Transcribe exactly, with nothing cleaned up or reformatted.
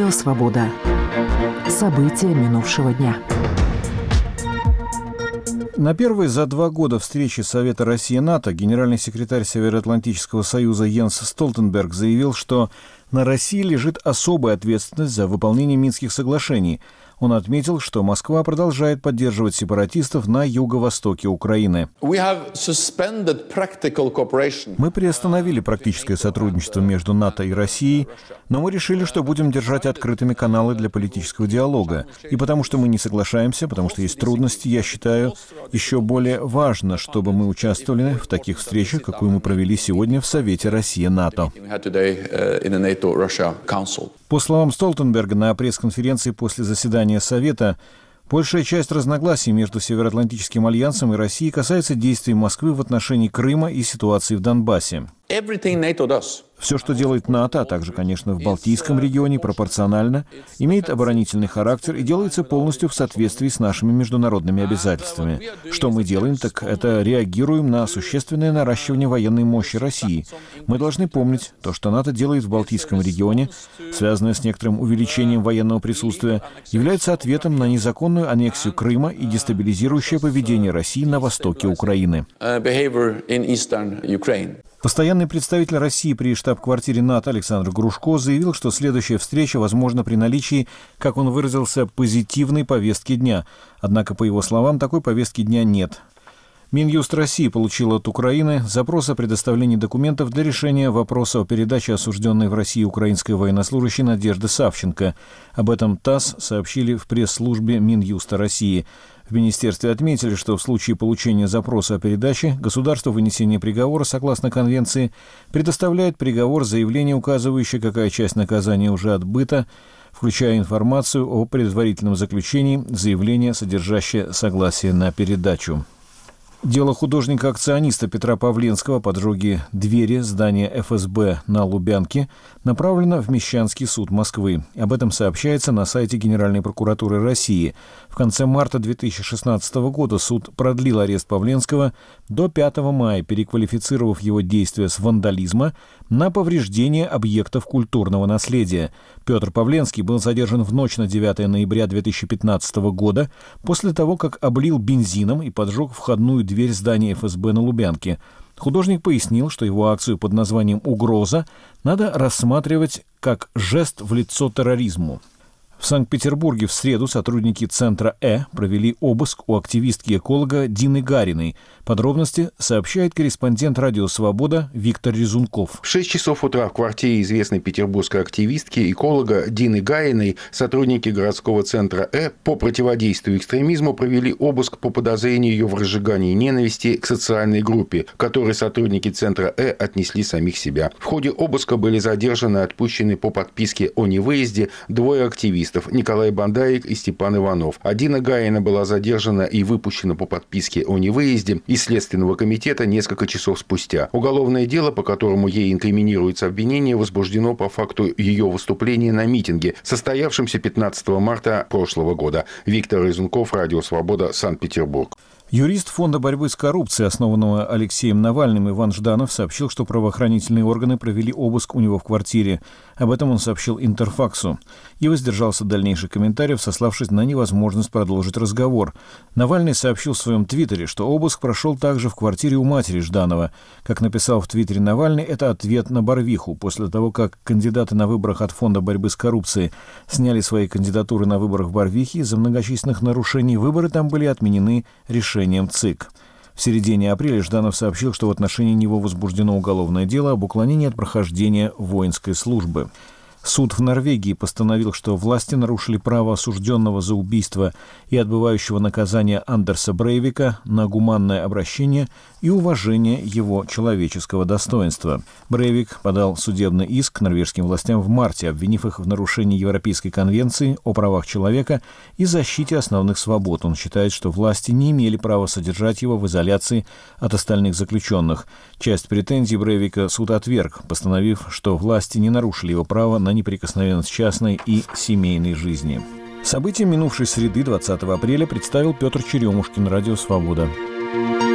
Радио «Свобода». События минувшего дня. На первой за два года встречи Совета Россия-НАТО генеральный секретарь Североатлантического союза Йенс Столтенберг заявил, что на России лежит особая ответственность за выполнение Минских соглашений. Он отметил, что Москва продолжает поддерживать сепаратистов на юго-востоке Украины. Мы приостановили практическое сотрудничество между НАТО и Россией, но мы решили, что будем держать открытыми каналы для политического диалога. И потому что мы не соглашаемся, потому что есть трудности, я считаю, еще более важно, чтобы мы участвовали в таких встречах, какую мы провели сегодня в Совете Россия-НАТО. По словам Столтенберга, на пресс-конференции после заседания Совета, большая часть разногласий между Североатлантическим альянсом и Россией касается действий Москвы в отношении Крыма и ситуации в Донбассе. Все, что делает НАТО, а также, конечно, в Балтийском регионе, пропорционально, имеет оборонительный характер и делается полностью в соответствии с нашими международными обязательствами. Что мы делаем, так это реагируем на существенное наращивание военной мощи России. Мы должны помнить, то, что НАТО делает в Балтийском регионе, связанное с некоторым увеличением военного присутствия, является ответом на незаконную аннексию Крыма и дестабилизирующее поведение России на востоке Украины. Постоянный представитель России при штаб-квартире НАТО Александр Грушко заявил, что следующая встреча возможна при наличии, как он выразился, позитивной повестки дня. Однако, по его словам, такой повестки дня нет. Минюст России получил от Украины запрос о предоставлении документов для решения вопроса о передаче осужденной в России украинской военнослужащей Надежды Савченко. Об этом ТАСС сообщили в пресс-службе Минюста России. В министерстве отметили, что в случае получения запроса о передаче государство вынесения приговора согласно Конвенции предоставляет приговор, заявление, указывающее, какая часть наказания уже отбыта, включая информацию о предварительном заключении, заявление, содержащее согласие на передачу. Дело художника-акциониста Петра Павленского о поджоге двери здания эф эс бэ на Лубянке направлено в Мещанский суд Москвы. Об этом сообщается на сайте Генеральной прокуратуры России. В конце марта две тысячи шестнадцатого года суд продлил арест Павленского до пятого мая, переквалифицировав его действия с вандализма на повреждение объектов культурного наследия. Петр Павленский был задержан в ночь на девятое ноября две тысячи пятнадцатого года после того, как облил бензином и поджег входную дверь здания эф эс бэ на Лубянке. Художник пояснил, что его акцию под названием «Угроза» надо рассматривать как жест в лицо терроризму. В Санкт-Петербурге в среду сотрудники Центра Э провели обыск у активистки-эколога Дины Гариной. Подробности сообщает корреспондент «Радио Свобода» Виктор Резунков. В шесть часов утра в квартире известной петербургской активистки, эколога Дины Гариной сотрудники городского Центра Э по противодействию экстремизму провели обыск по подозрению ее в разжигании ненависти к социальной группе, к которой сотрудники Центра Э отнесли самих себя. В ходе обыска были задержаны и отпущены по подписке о невыезде двое активистов. Николай Бондарик и Степан Иванов. А Дина Гарина была задержана и выпущена по подписке о невыезде из Следственного комитета несколько часов спустя. Уголовное дело, по которому ей инкриминируется обвинение, возбуждено по факту ее выступления на митинге, состоявшемся пятнадцатого марта прошлого года. Виктор Резунков, Радио Свобода, Санкт-Петербург. Юрист Фонда борьбы с коррупцией, основанного Алексеем Навальным, Иван Жданов, сообщил, что правоохранительные органы провели обыск у него в квартире. Об этом он сообщил Интерфаксу и воздержался от дальнейших комментариев, сославшись на невозможность продолжить разговор. Навальный сообщил в своем твиттере, что обыск прошел также в квартире у матери Жданова. Как написал в твиттере Навальный, это ответ на Барвиху. После того, как кандидаты на выборах от Фонда борьбы с коррупцией сняли свои кандидатуры на выборах в Барвихе из-за многочисленных нарушений, выборы там были отменены решением ЦИК. В середине апреля Жданов сообщил, что в отношении него возбуждено уголовное дело об уклонении от прохождения воинской службы. Суд в Норвегии постановил, что власти нарушили право осужденного за убийство и отбывающего наказание Андерса Брейвика на гуманное обращение и уважение его человеческого достоинства. Брейвик подал судебный иск к норвежским властям в марте, обвинив их в нарушении Европейской конвенции о правах человека и защите основных свобод. Он считает, что власти не имели права содержать его в изоляции от остальных заключенных. Часть претензий Брейвика суд отверг, постановив, что власти не нарушили его право на неприкосновенность частной и семейной жизни. События минувшей среды, двадцатого апреля, представил Петр Черемушкин, Радио Свобода.